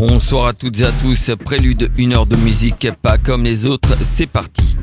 Bonsoir à toutes et à tous, prélude, une heure de musique pas comme les autres, c'est parti.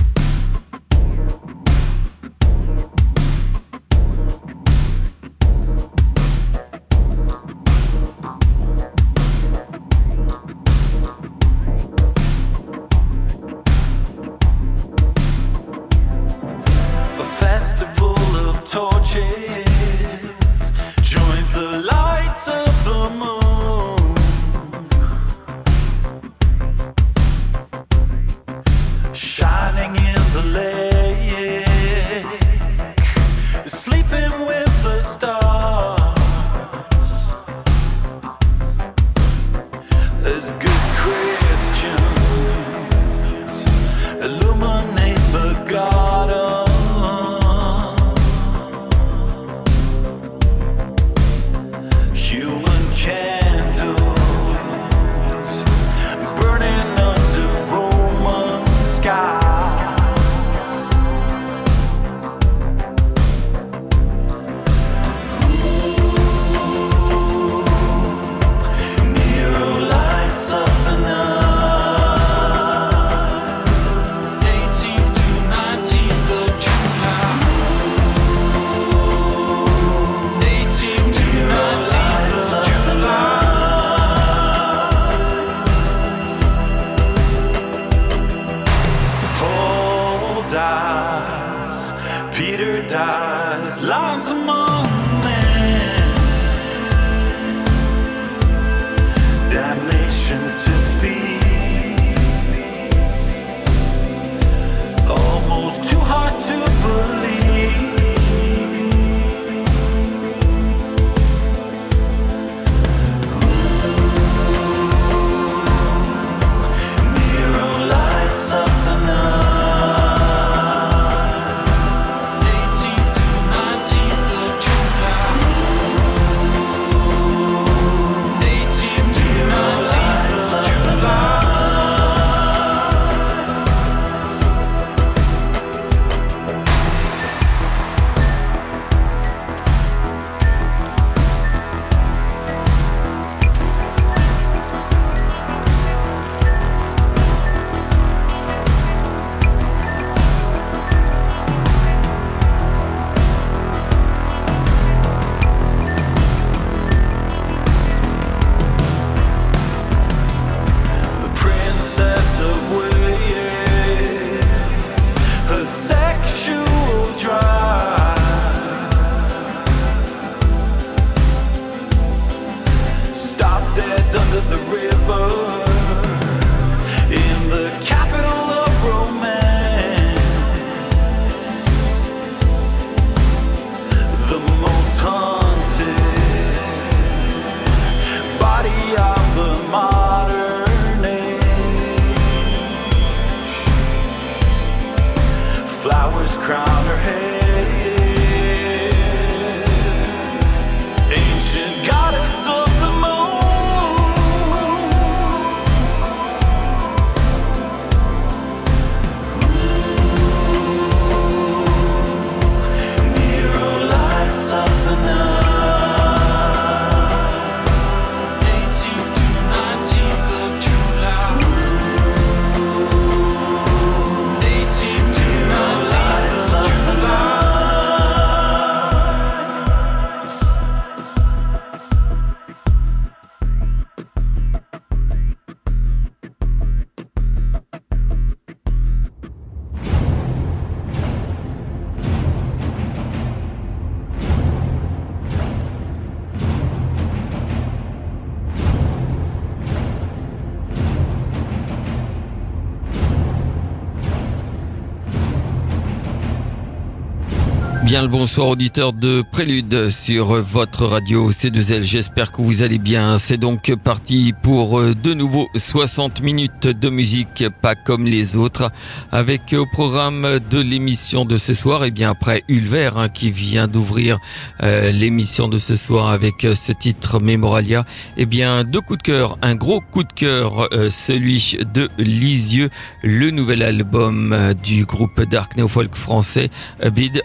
Bien le bonsoir auditeurs de Prélude sur votre radio C2L, j'espère que vous allez bien. C'est donc parti pour de nouveau 60 minutes de musique pas comme les autres, avec au programme de l'émission de ce soir, et bien après Ulver qui vient d'ouvrir l'émission de ce soir avec ce titre Memoralia, et bien deux coups de cœur, un gros coup de cœur, celui de Lisieux, le nouvel album du groupe dark néo-folk français Bid. On écoute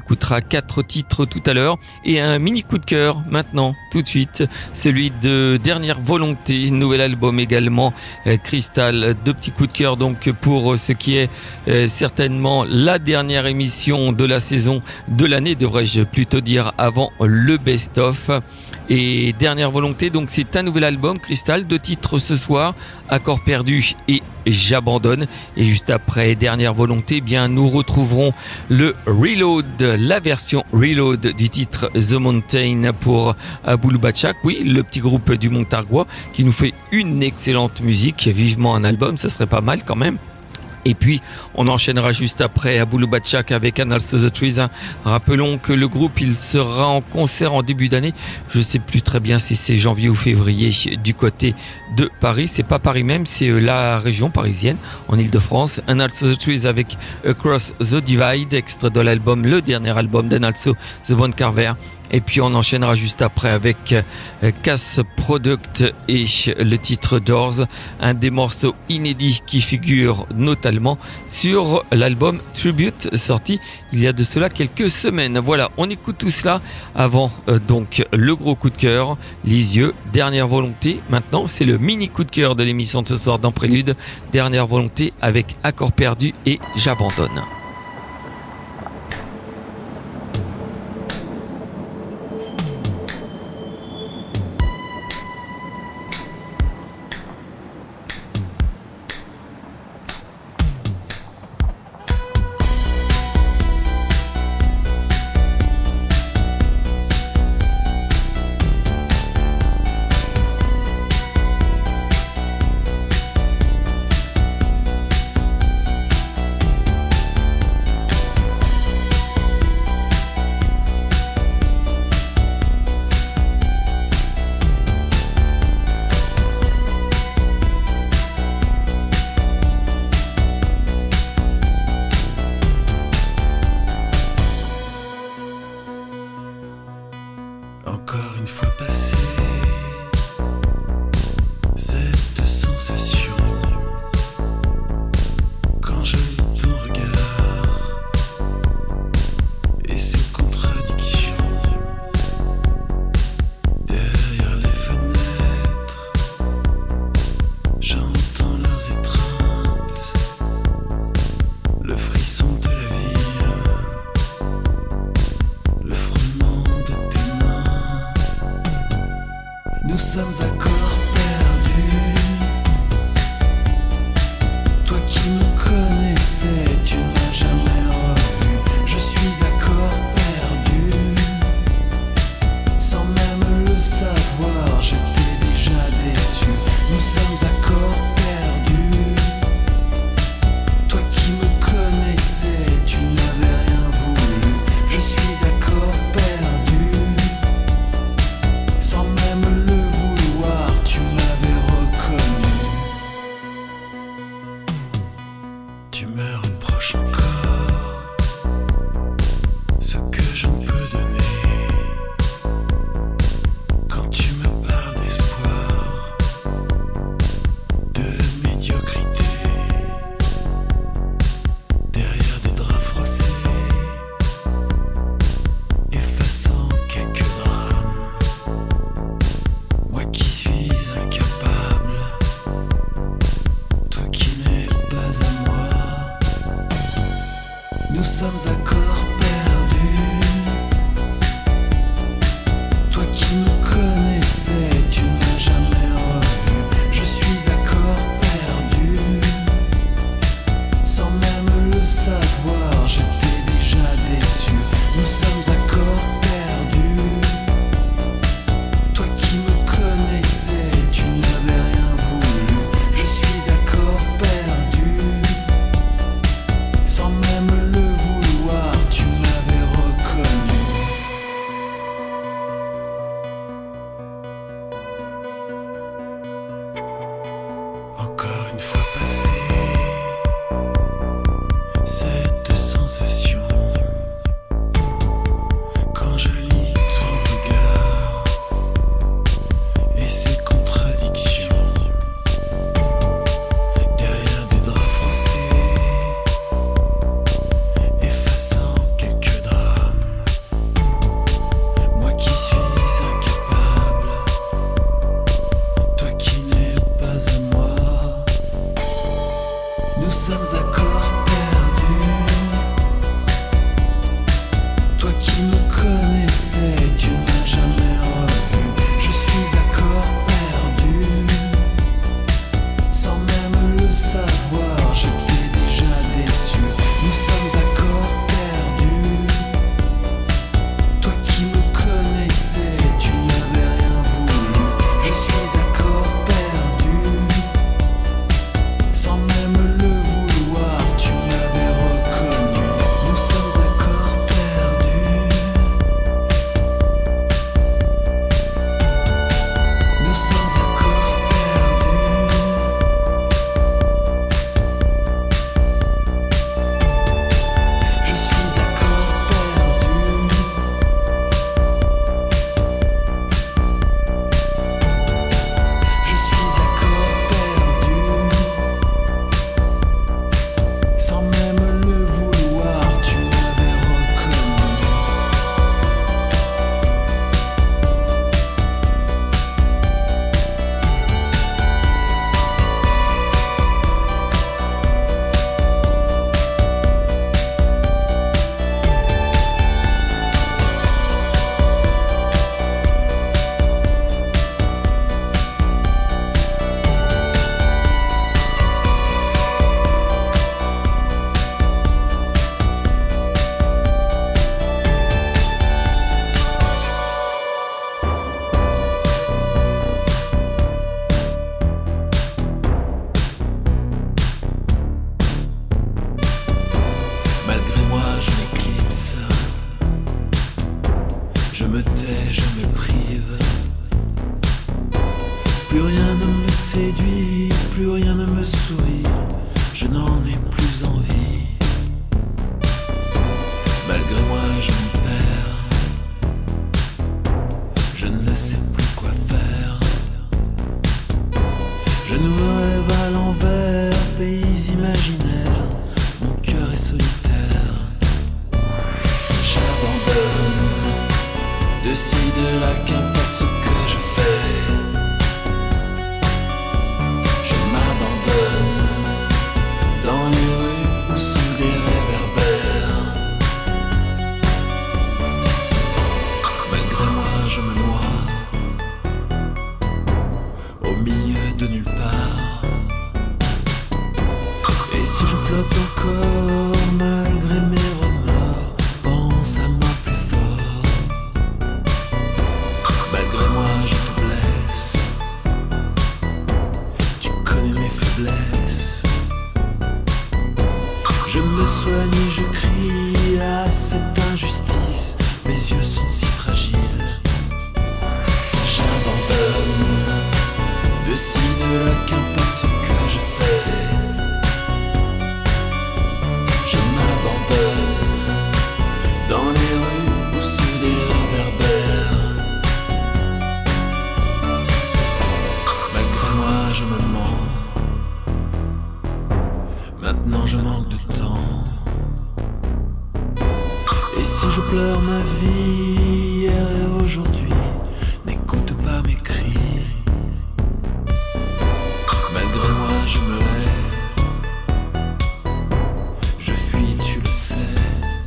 écoutera 4 titres tout à l'heure et un mini coup de cœur maintenant, tout de suite, celui de Dernière Volonté, nouvel album également, Crystal. 2 petits coups de cœur donc pour ce qui est certainement la dernière émission de la saison, de l'année devrais-je plutôt dire, avant le best-of. Et Dernière Volonté, donc c'est un nouvel album, Crystal, 2 titres ce soir, Accord perdu et J'abandonne. Et juste après Dernière Volonté, bien nous retrouverons le Reload, la version Reload du titre The Mountain pour Aboulou Batchak, oui, le petit groupe du Montargois qui nous fait une excellente musique, vivement un album, ça serait pas mal quand même. Et puis, on enchaînera juste après Aboulou Batchak avec And Also The Trees. Rappelons que le groupe, il sera en concert en début d'année. Je sais plus très bien si c'est janvier ou février du côté de Paris. C'est pas Paris même, c'est la région parisienne, en Ile-de-France. And Also The Trees avec Across the Divide, extrait de l'album, le dernier album d'And Also The Von Carver. Et puis on enchaînera juste après avec Cass Product et le titre Doors, un des morceaux inédits qui figure notamment sur l'album Tribute sorti il y a de cela quelques semaines. Voilà, on écoute tout cela avant donc le gros coup de cœur, Lisieux, Dernière Volonté. Maintenant c'est le mini coup de cœur de l'émission de ce soir dans Prélude, Dernière Volonté avec Accord perdu et J'abandonne. rien ne me séduit, plus rien ne me sourit, je n'en ai plus envie. Malgré moi je m'y perds, je ne sais plus quoi faire. Je nous rêve à l'envers, pays imaginaires, mon cœur est solitaire. J'abandonne, de ci de là, qu'importe ce que je fais. Je m'abandonne dans les rues ou sous des réverbères. Malgré moi je me noie au milieu de nulle part. Et si je flotte encore malgré mes remords, pense à moi plus fort. Malgré moi je te blesse, tu connais mes faiblesses. Je me soigne et je crie à cette injustice, mes yeux sont si fragiles. J'abandonne, de ci de là, qu'importe ce que je fais. Je m'abandonne dans les rues ou sous des réverbères. Malgré moi je me mens, maintenant je manque de temps. Et si je pleure ma vie, hier et aujourd'hui, n'écoute pas mes cris. Malgré moi je me hais, je fuis, tu le sais.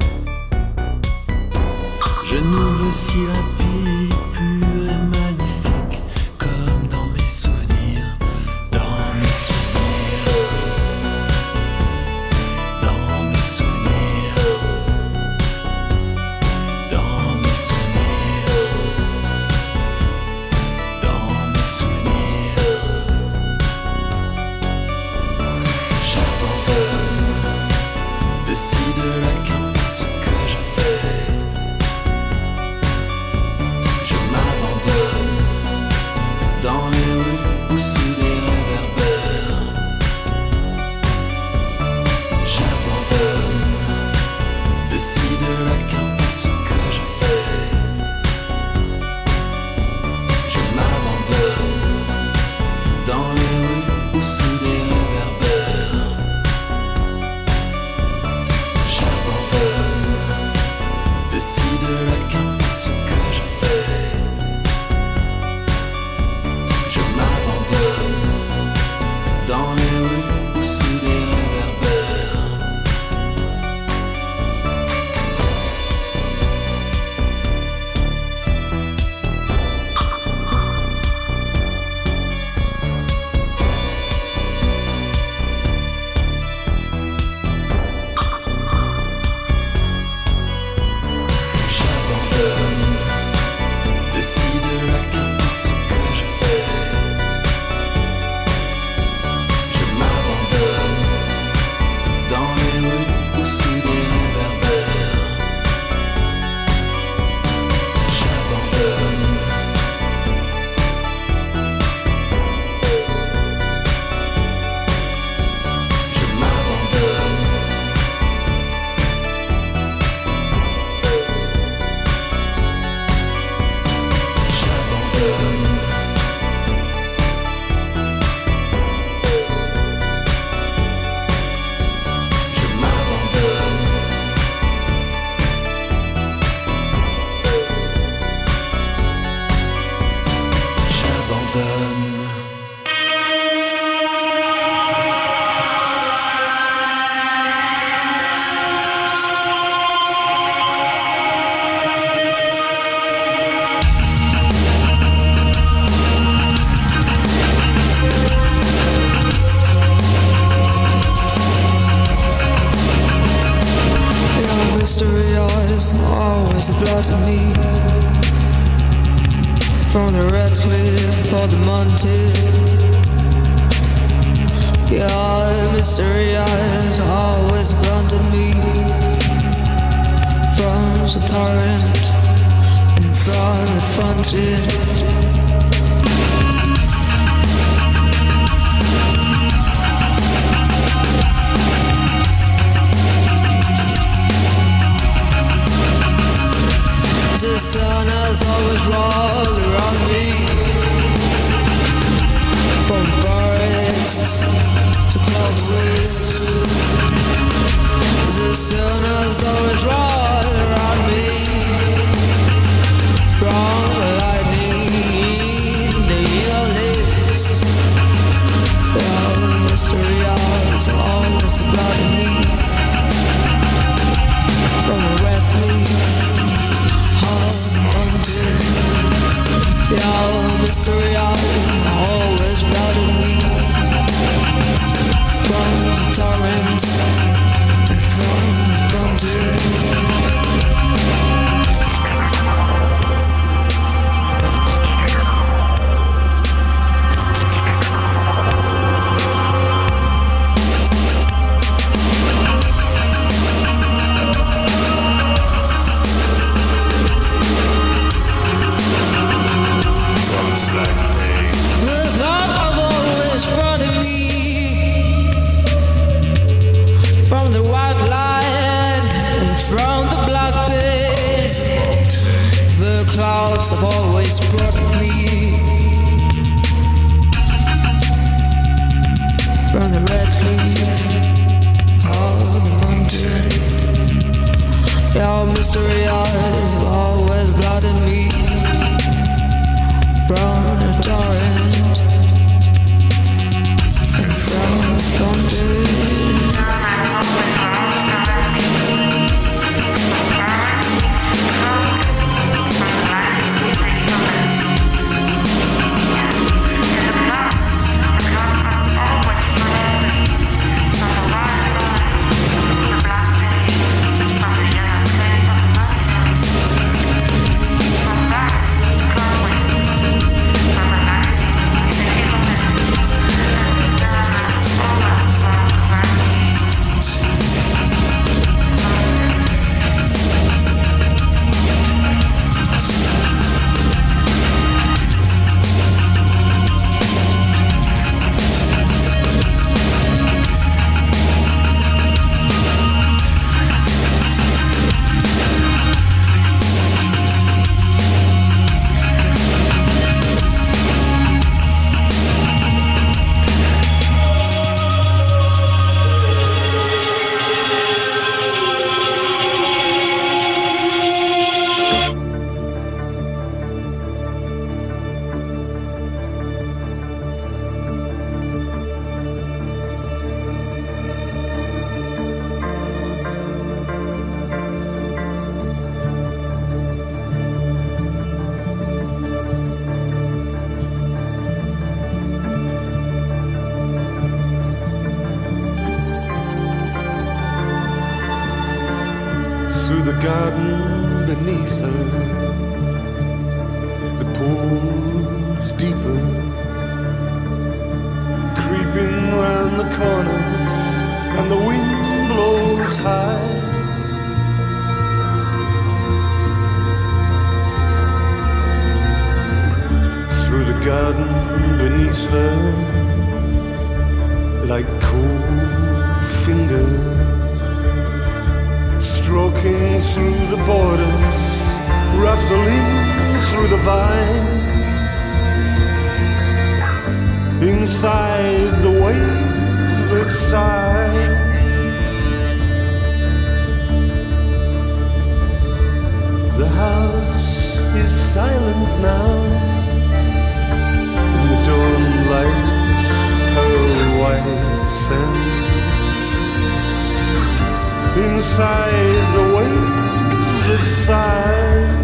Je nous veux si la vie pure et magnifique, comme dans mes souvenirs, dans mes souvenirs, dans mes souvenirs, dans mes souvenirs, dans mes souvenirs. J'abandonne, de ci de là, qu'importe ce que je fais. Je m'abandonne dans les rues ou sous des réverbères. J'abandonne, de ci de là, qu'importe ce que je fais. Je m'abandonne dans les rues ou sous des réverbères. J'abandonne, de ci de là, qu'importe ce que je fais. Je m'abandonne dans les rues ou sous des réverbères. J'abandonne, de ci de là, qu'importe ce que je fais. Je m'abandonne dans les rues ou sous des réverbères. J'abandonne. Je m'abandonne. J'abandonne. Je m'abandonne. J'abandonne. Your mystery eyes always a blood to me. From the red cliff or the mountain, your mystery eyes always blunt to me. From the torrent and from the fountain. The sun has always rolled around me. From forests to cloud waves, the sun has always rolled around me. From lightning, the eagle lives. The mystery has always blooded me. From the red leaf of the mountain, the mystery has always blooded me. From the torrent and from the fountain. Clouds have always brought me from the red leaf of the mountain. Your mystery has always blotted me from the torrent and from the fountain. Through the garden beneath her, the pool's deeper, creeping round the corners, and the wind blows high. Through the garden beneath her, like cool fingers, stroking through the borders, rustling through the vine, inside the waves that sigh. The house is silent now, in the dawnlight, pearl white sand. Inside the waves that sigh.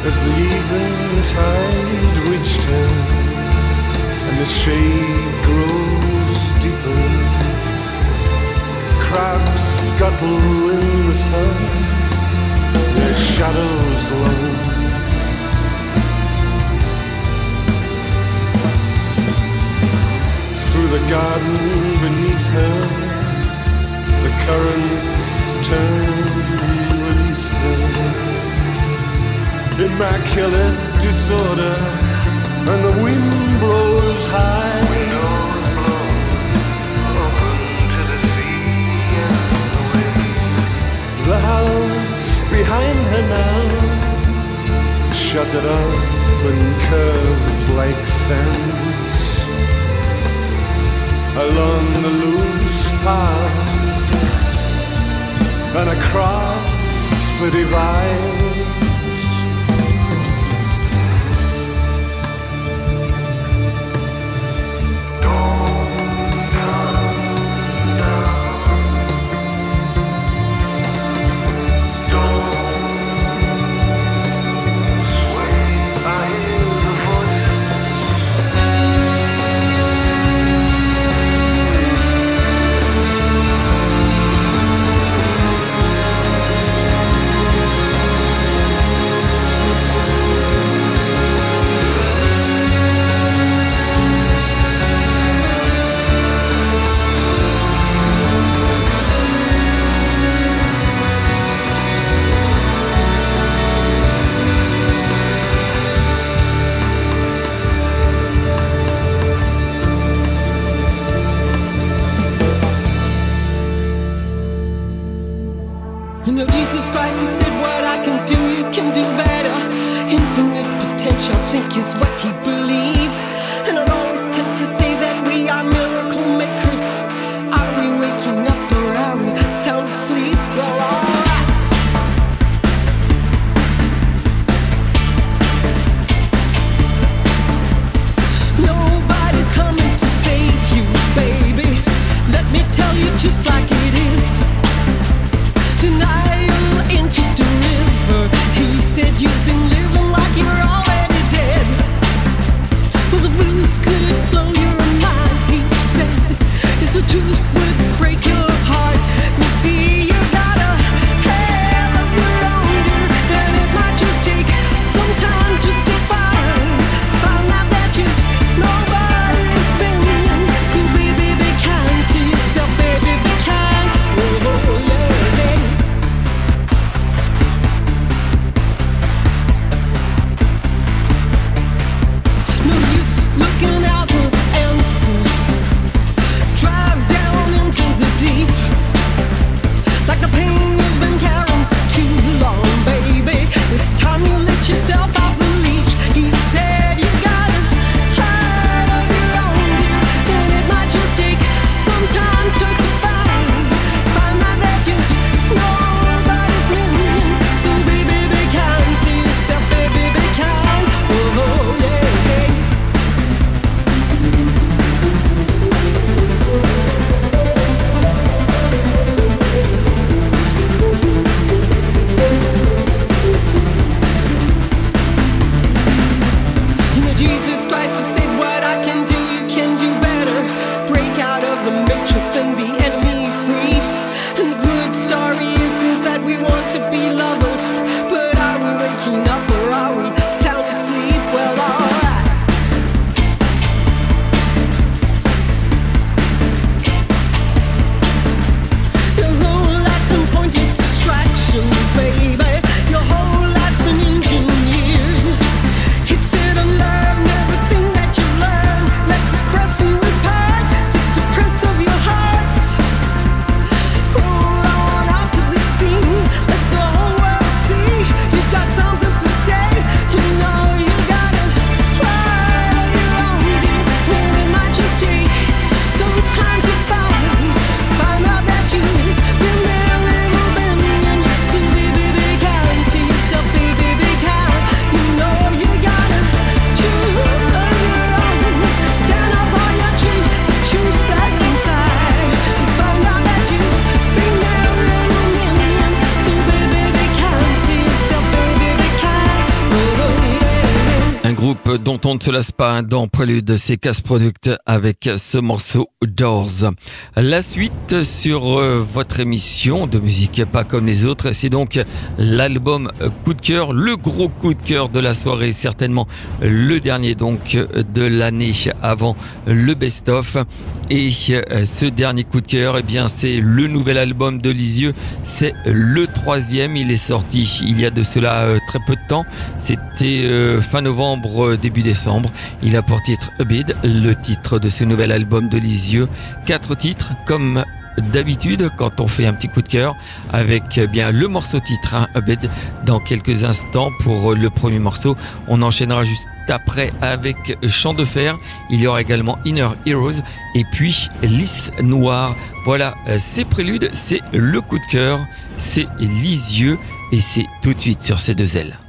as the eventide reached her, and the shade grows deeper. Crabs scuttle in the sun, their shadows long. Through the garden beneath her, the currents turn and release her. Immaculate disorder, and the wind blows high. Open to the sea and the waves. The house behind her now, shuttered up and curved like sands. Along the loose path and across the divide. You've been living like you're already dead. Well, groupe dont on ne se lasse pas dans Prélude, c'est Casse Product avec ce morceau Doors. La suite sur votre émission de musique pas comme les autres, c'est donc l'album coup de cœur, le gros coup de cœur de la soirée, certainement le dernier donc de l'année avant le best-of. Et ce dernier coup de cœur, eh bien c'est le nouvel album de Lisieux, c'est le 3e, il est sorti il y a de cela très peu de temps, c'était fin novembre, début décembre. Il a pour titre A Bid, le titre de ce nouvel album de Lisieux. 4 titres comme d'habitude quand on fait un petit coup de cœur avec bien le morceau titre, A Bid, dans quelques instants pour le premier morceau. On enchaînera juste après avec Chant de fer. Il y aura également Inner Heroes et puis Lys Noir. Voilà, c'est Prélude, c'est le coup de cœur, c'est Lisieux et c'est tout de suite sur ces deux ailes.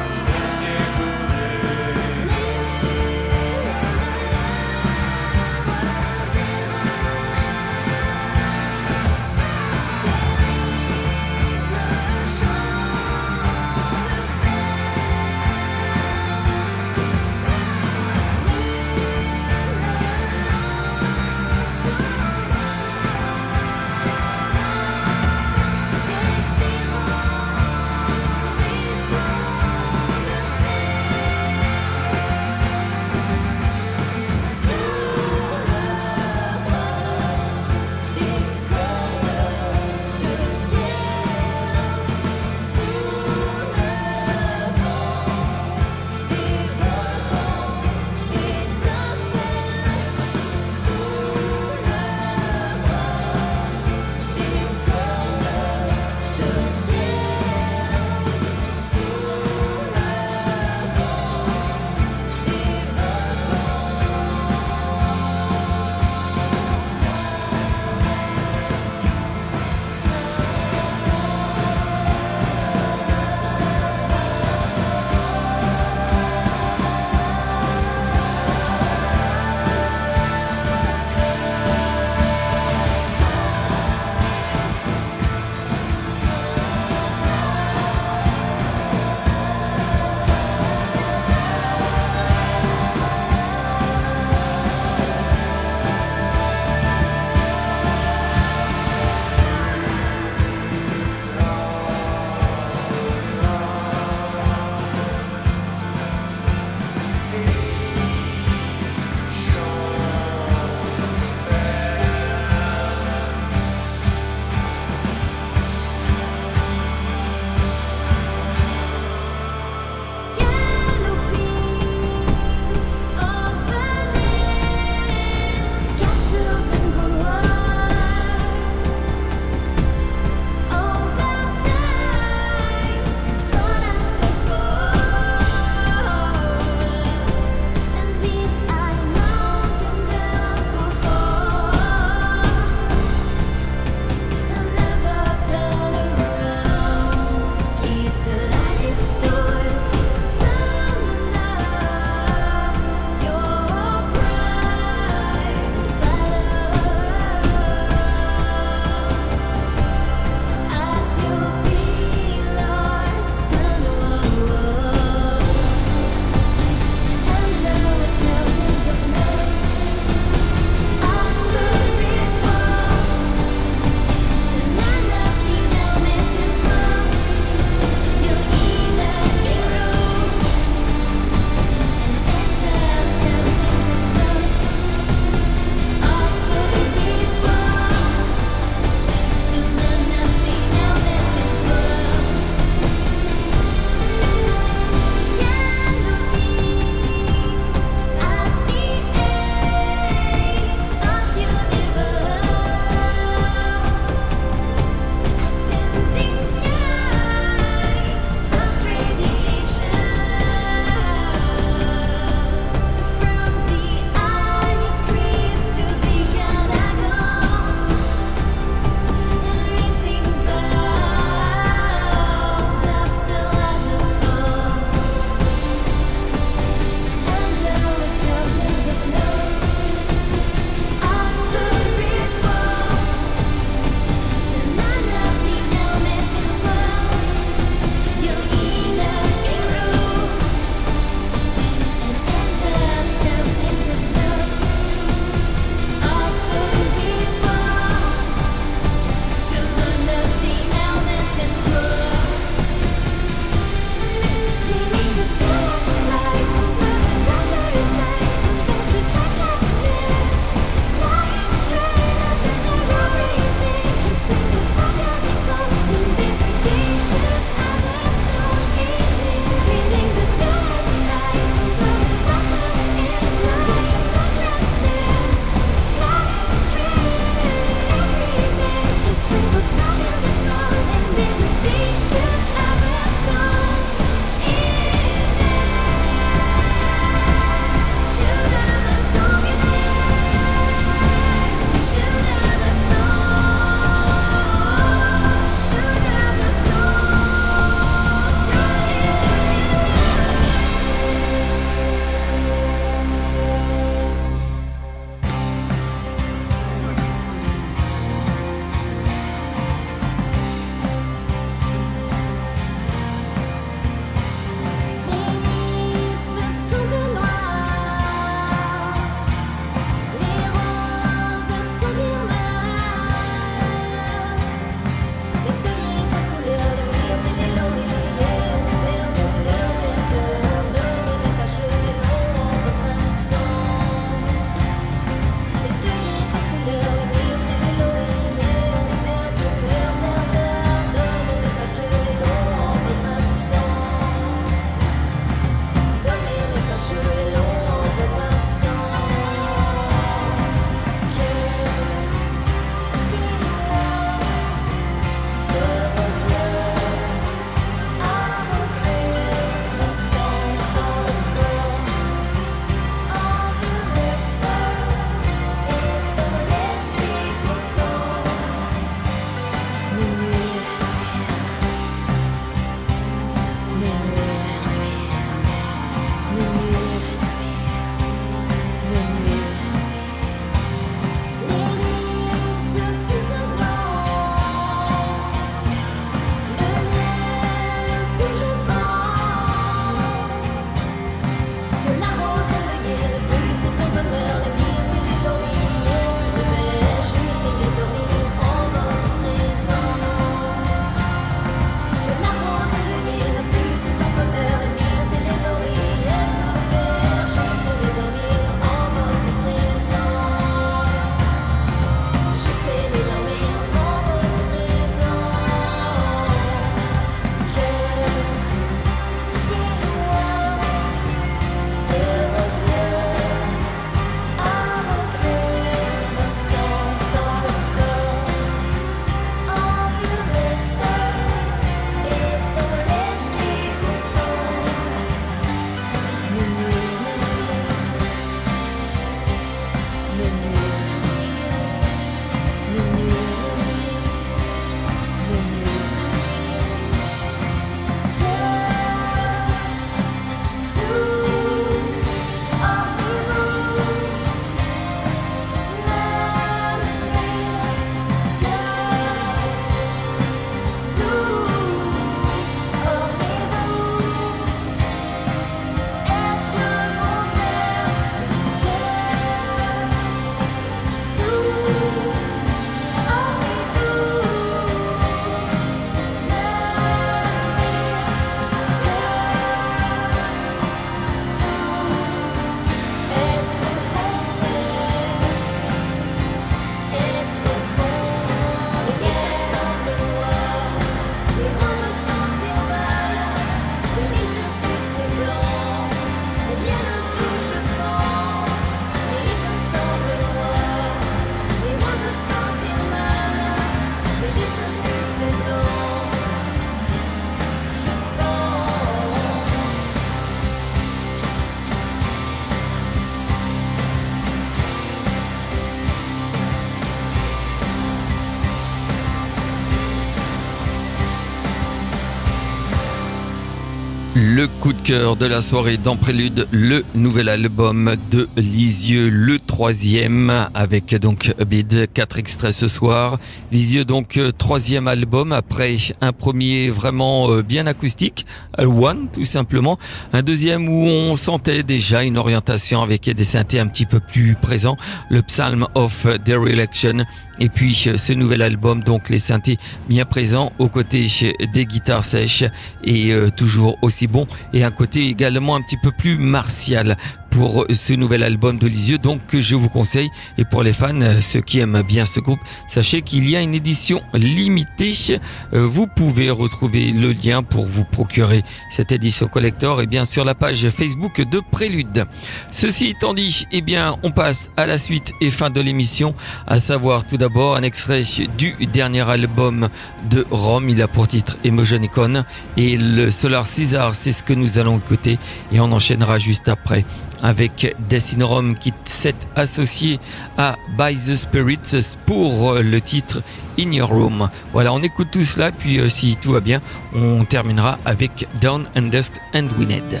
Le coup de cœur de la soirée dans Prélude, le nouvel album de Lisieux, le 3e, avec donc Bid, 4 extraits ce soir. Lisieux donc 3e album après un premier vraiment bien acoustique, One tout simplement. Un deuxième où on sentait déjà une orientation avec des synthés un petit peu plus présents, le Psalm of Dereliction. Et puis ce nouvel album, donc les synthés bien présents aux côtés des guitares sèches et toujours aussi bon, et un côté également un petit peu plus martial pour ce nouvel album de Lisieux, donc que je vous conseille. Et pour les fans, ceux qui aiment bien ce groupe, sachez qu'il y a une édition limitée. Vous pouvez retrouver le lien pour vous procurer cette édition collector et bien sur la page Facebook de Prélude. Ceci étant dit, eh bien on passe à la suite et fin de l'émission, à savoir tout d'abord un extrait du dernier album de Rome. Il a pour titre Emotion Icon, et le Solar Caesar, c'est ce que nous allons écouter, et on enchaînera juste après avec Death in Rome qui s'est associé à By the Spirits pour le titre In Your Room. Voilà, on écoute tout cela, puis si tout va bien, on terminera avec Dawn and Dusk and Wined.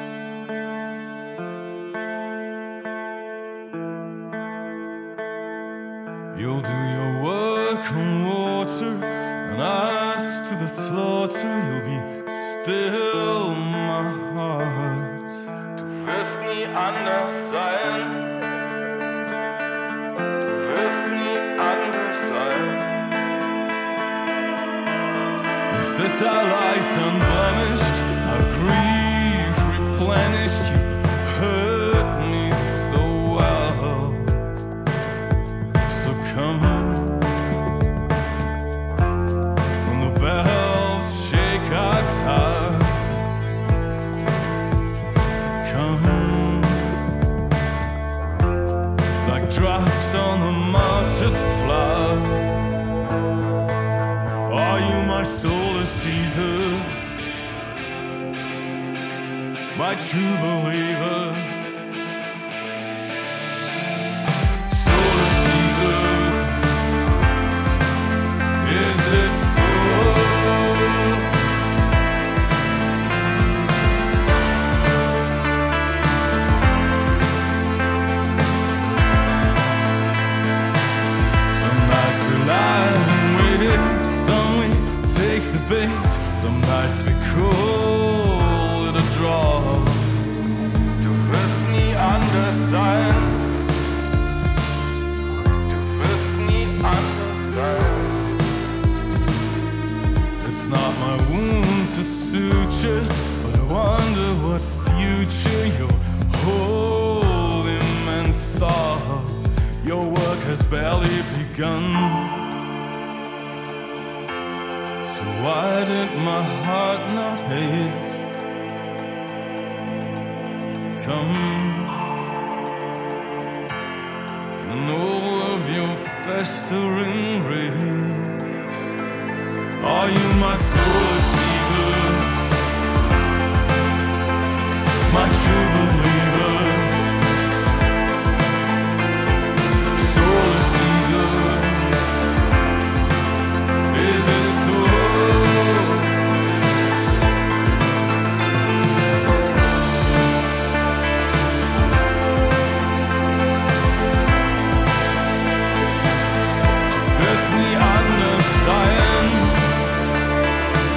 You'll do your work on water and ice to the slaughter. You'll be still, my heart. Du wirst nie anders sein. Du wirst nie anders sein. With this our light unblemished, our grief replenished. You hurt me so well. So come, when the bells shake our tower. Come, like drops on the melted flower. Are you my solar Caesar, my true believer? Solar Caesar, is it so? Some nights we lie and wait, some we take the bait, some nights we call it a draw. Du wirst nie anders sein. Du wirst nie anders sein. It's not my wound to suture, but I wonder what future you're holding and soft. Your work has barely begun. So why did my heart not haste? Come, and all of your festering rage. Are you my solar Caesar, my true believer? Solar Caesar, is it so? Du wirst nie anders sein.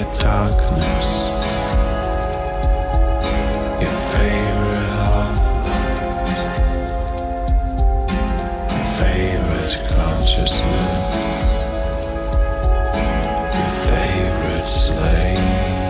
darkness, your favorite heartland, your favorite consciousness, your favorite slave.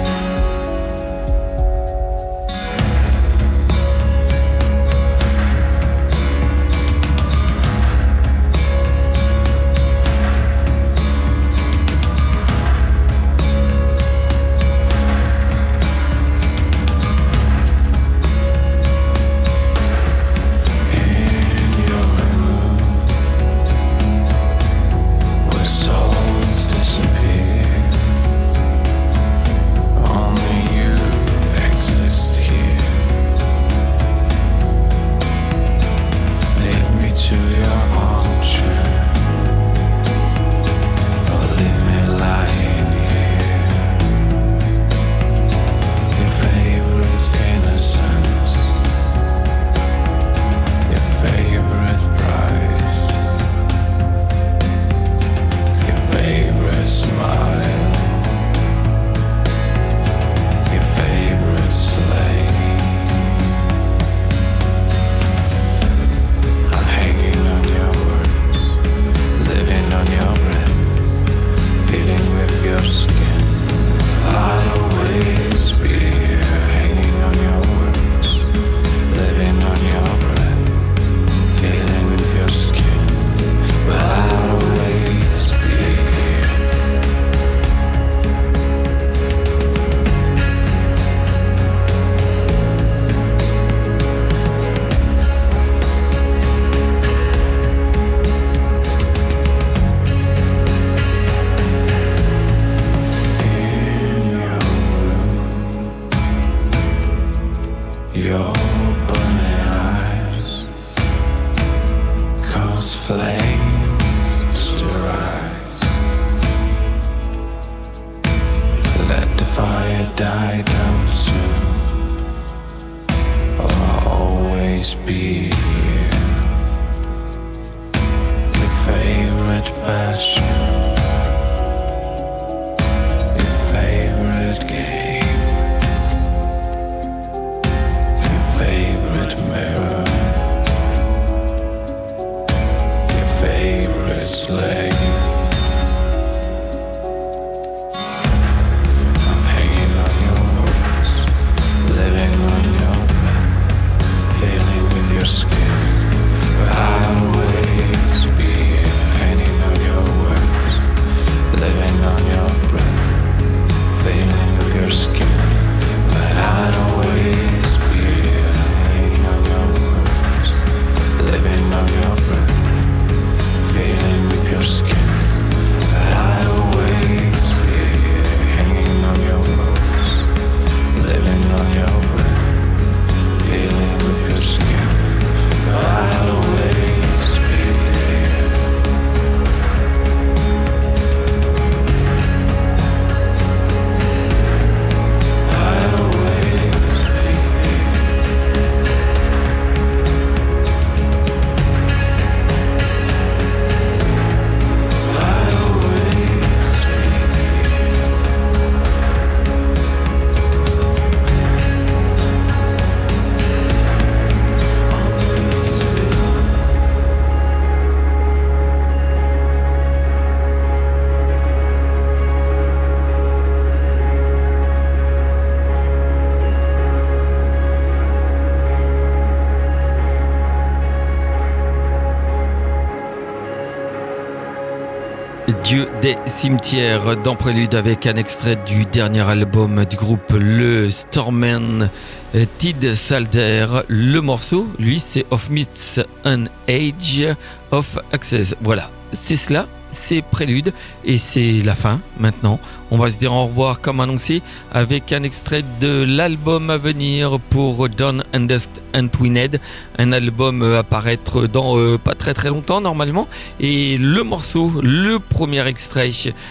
Dieu des cimetières dans Prélude avec un extrait du dernier album du groupe Le Stormen, Tid Salder. Le morceau, lui, c'est Of Myths and Age of Access. Voilà, c'est cela. C'est Prélude et c'est la fin maintenant. On va se dire au revoir comme annoncé avec un extrait de l'album à venir pour Dawn and Dusk and Twinned, un album à paraître dans pas très très longtemps normalement, et le morceau, le premier extrait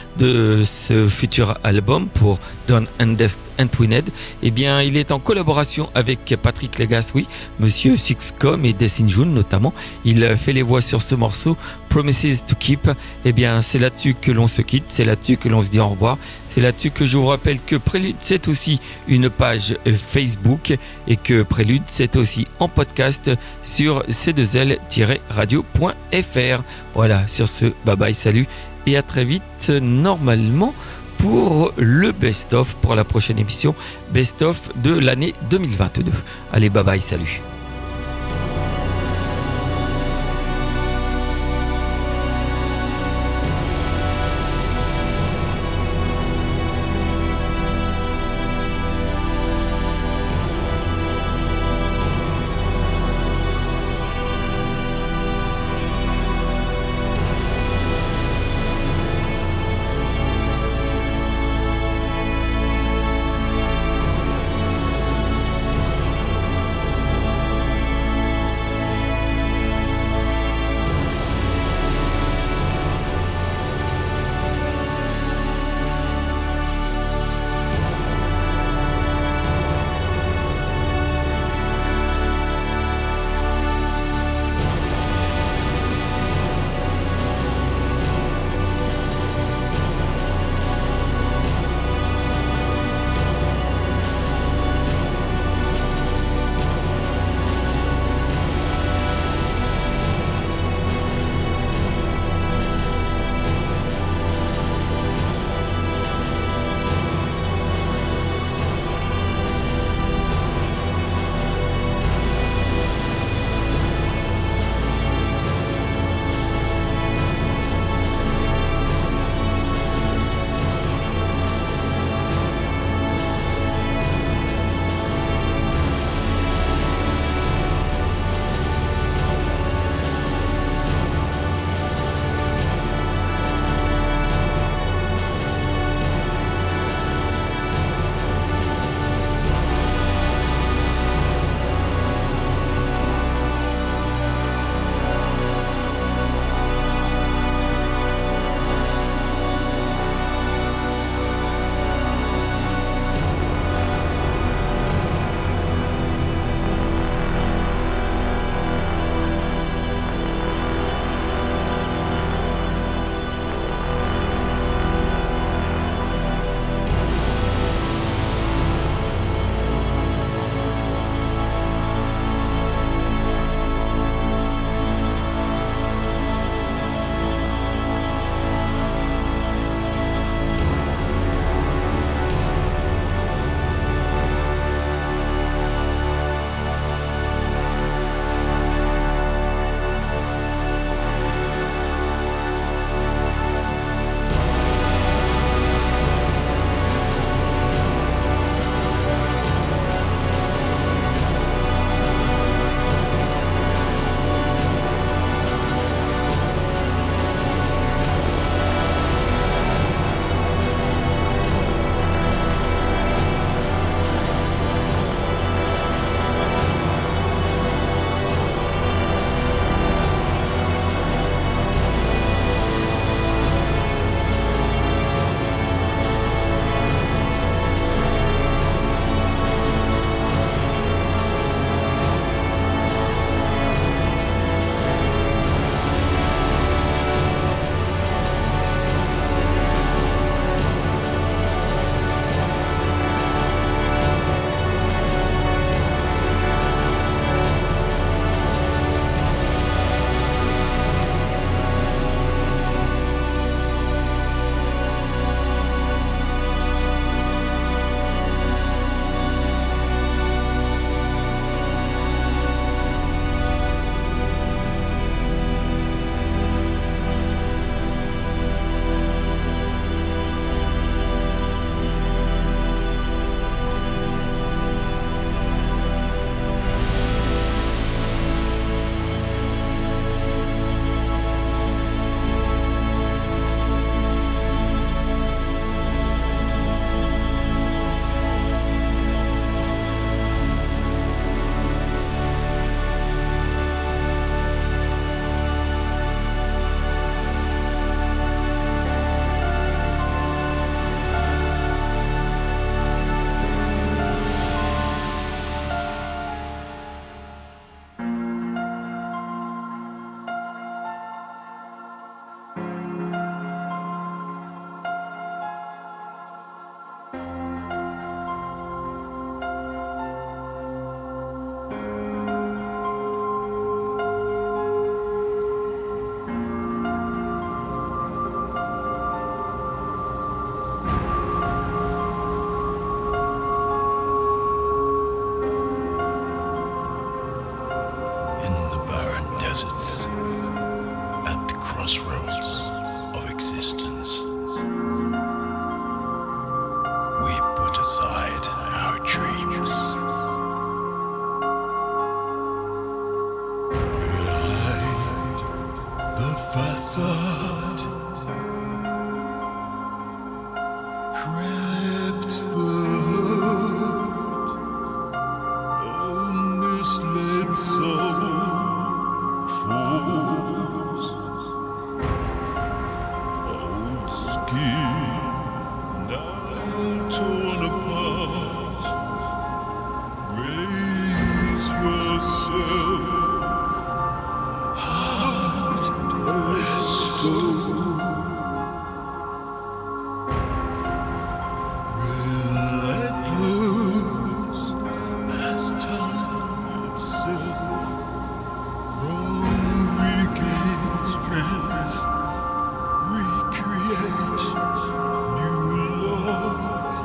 de ce futur album pour Dawn and Dusk and Twinned, eh bien il est en collaboration avec Patrick Legas, oui, Monsieur Sixcom et Death in June notamment. Il fait les voix sur ce morceau Promises to Keep. Eh bien, c'est là-dessus que l'on se quitte, c'est là-dessus que l'on se dit au revoir. C'est là-dessus que je vous rappelle que Prélude, c'est aussi une page Facebook et que Prélude, c'est aussi en podcast sur c2l-radio.fr. Voilà, sur ce, bye bye, salut et à très vite, normalement, pour le best-of, pour la prochaine émission, best-of de l'année 2022. Allez, bye bye, salut. deserts, at the crossroads of existence. We put aside our dreams. Behind the facade crept the hurt, a misled soul falls, old skin now torn apart. Raise yourself, heart as stone. Relentless as time itself, wrong regain strength, recreate new love.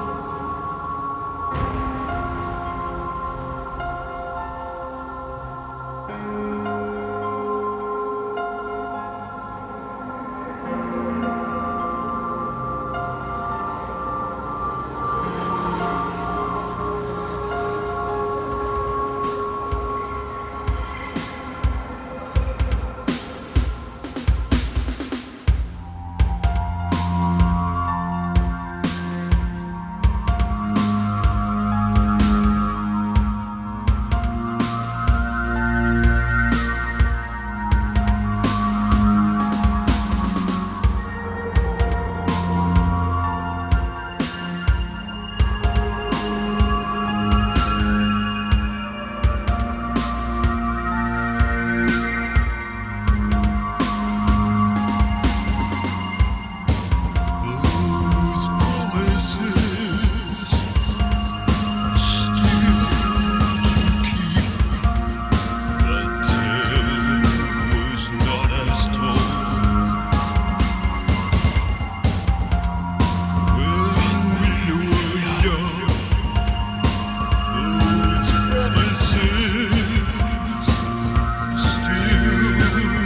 Those promises still to keep. The tale was not as told. When we were young, those promises still to keep.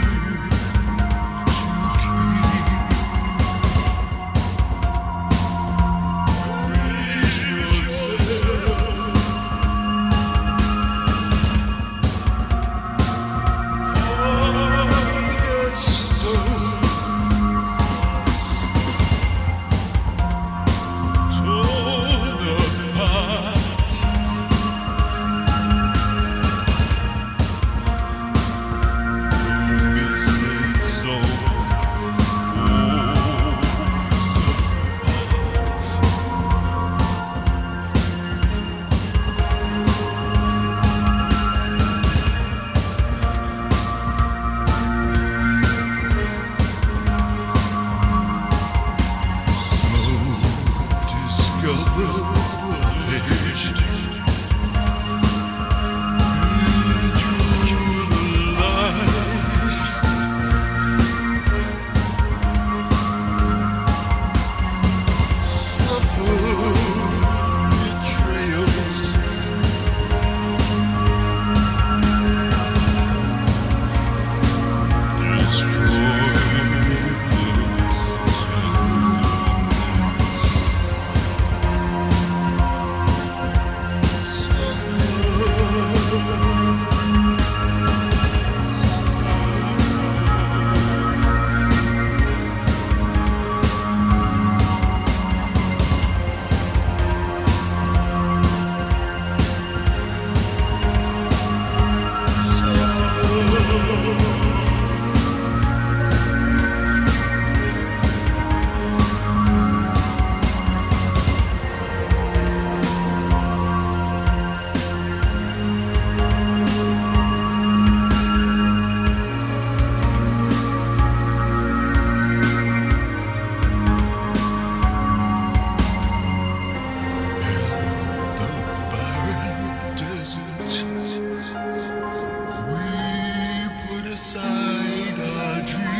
Aside our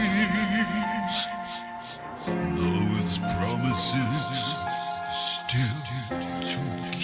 dreams, those promises still to